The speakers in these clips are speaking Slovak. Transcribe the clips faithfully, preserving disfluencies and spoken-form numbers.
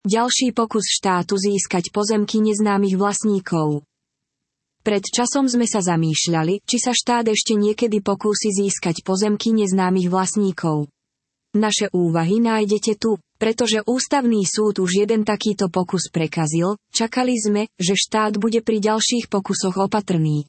Ďalší pokus štátu získať pozemky neznámych vlastníkov. Pred časom sme sa zamýšľali, či sa štát ešte niekedy pokúsi získať pozemky neznámych vlastníkov. Naše úvahy nájdete tu, pretože Ústavný súd už jeden takýto pokus prekazil, čakali sme, že štát bude pri ďalších pokusoch opatrný.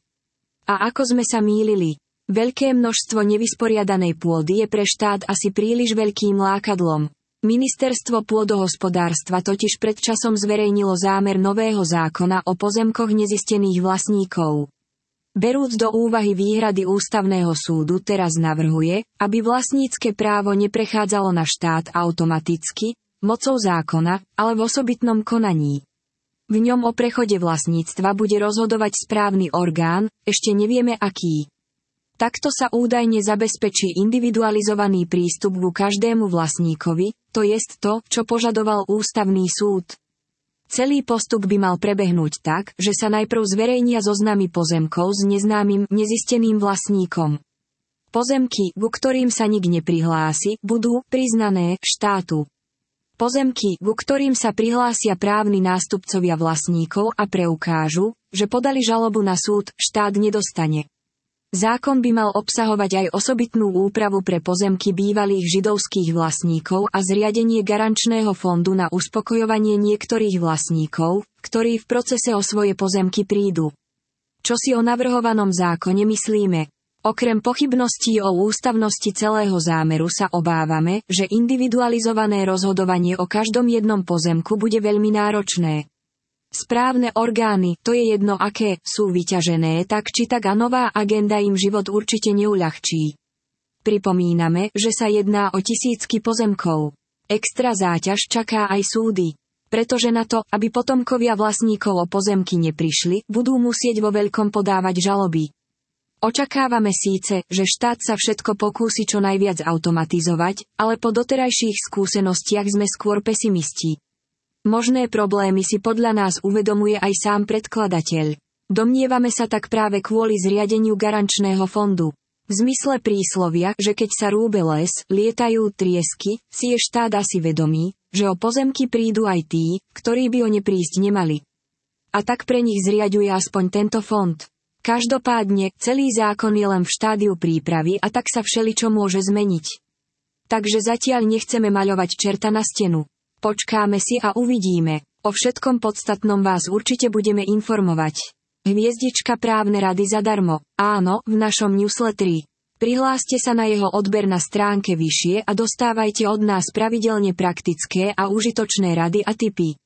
A ako sme sa mýlili, veľké množstvo nevysporiadanej pôdy je pre štát asi príliš veľkým lákadlom. Ministerstvo pôdohospodárstva totiž pred časom zverejnilo zámer nového zákona o pozemkoch nezistených vlastníkov. Berúc do úvahy výhrady Ústavného súdu teraz navrhuje, aby vlastnícke právo neprechádzalo na štát automaticky, mocou zákona, ale v osobitnom konaní. V ňom o prechode vlastníctva bude rozhodovať správny orgán, ešte nevieme aký. Takto sa údajne zabezpečí individualizovaný prístup ku každému vlastníkovi, to jest to, čo požadoval Ústavný súd. Celý postup by mal prebehnúť tak, že sa najprv zverejnia zoznamy pozemkov s neznámym, nezisteným vlastníkom. Pozemky, ku ktorým sa nik neprihlási, budú priznané štátu. Pozemky, ku ktorým sa prihlásia právni nástupcovia vlastníkov a preukážu, že podali žalobu na súd, štát nedostane. Zákon by mal obsahovať aj osobitnú úpravu pre pozemky bývalých židovských vlastníkov a zriadenie garančného fondu na uspokojovanie niektorých vlastníkov, ktorí v procese o svoje pozemky prídu. Čo si o navrhovanom zákone myslíme? Okrem pochybností o ústavnosti celého zámeru sa obávame, že individualizované rozhodovanie o každom jednom pozemku bude veľmi náročné. Správne orgány, to je jedno aké, sú vyťažené tak či tak a nová agenda im život určite neuľahčí. Pripomíname, že sa jedná o tisícky pozemkov. Extra záťaž čaká aj súdy. Pretože na to, aby potomkovia vlastníkov o pozemky neprišli, budú musieť vo veľkom podávať žaloby. Očakávame síce, že štát sa všetko pokúsi čo najviac automatizovať, ale po doterajších skúsenostiach sme skôr pesimisti. Možné problémy si podľa nás uvedomuje aj sám predkladateľ. Domnievame sa tak práve kvôli zriadeniu garančného fondu. V zmysle príslovia, že keď sa rúbe les, lietajú triesky, si je štát asi vedomý, že o pozemky prídu aj tí, ktorí by o ne prísť nemali. A tak pre nich zriaďuje aspoň tento fond. Každopádne, celý zákon je len v štádiu prípravy a tak sa všeličo môže zmeniť. Takže zatiaľ nechceme maľovať čerta na stenu. Počkáme si a uvidíme. O všetkom podstatnom vás určite budeme informovať. Hviezdička právne rady zadarmo. Áno, v našom newsletteri. Prihláste sa na jeho odber na stránke vyššie a dostávajte od nás pravidelne praktické a užitočné rady a tipy.